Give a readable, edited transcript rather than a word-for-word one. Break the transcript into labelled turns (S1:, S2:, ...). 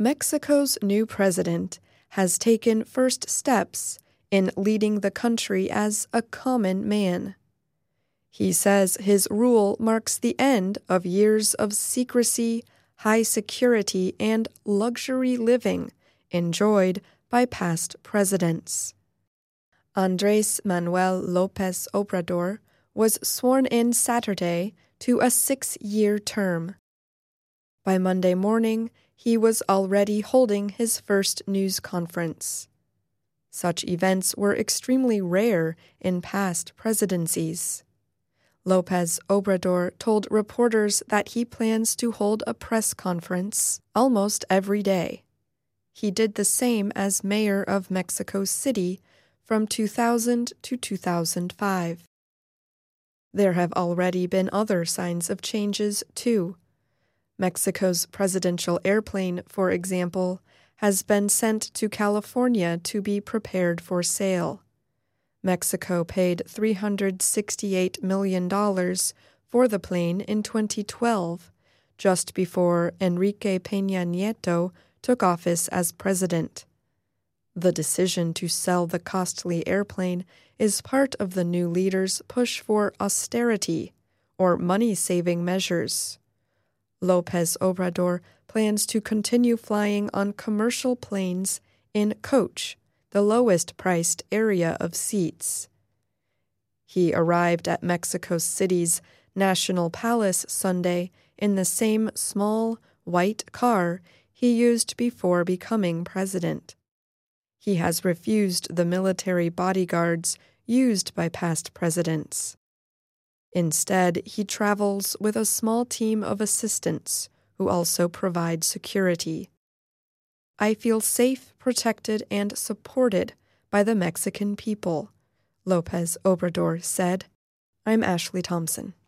S1: Mexico's new president has taken first steps in leading the country as a common man. He says his rule marks the end of years of secrecy, high security, and luxury living enjoyed by past presidents. Andrés Manuel López Obrador was sworn in Saturday to a 6-year term. By Monday morning, he was already holding his first news conference. Such events were extremely rare in past presidencies. López Obrador told reporters that he plans to hold a press conference almost every day. He did the same as mayor of Mexico City from 2000 to 2005. There have already been other signs of changes, too. Mexico's presidential airplane, for example, has been sent to California to be prepared for sale. Mexico paid $368 million for the plane in 2012, just before Enrique Peña Nieto took office as president. The decision to sell the costly airplane is part of the new leader's push for austerity, or money-saving measures. López Obrador plans to continue flying on commercial planes in coach, the lowest-priced area of seats. He arrived at Mexico City's National Palace Sunday in the same small, white car he used before becoming president. He has refused the military bodyguards used by past presidents. Instead, he travels with a small team of assistants who also provide security. I feel safe, protected, and supported by the Mexican people, López Obrador said. I'm Ashley Thompson.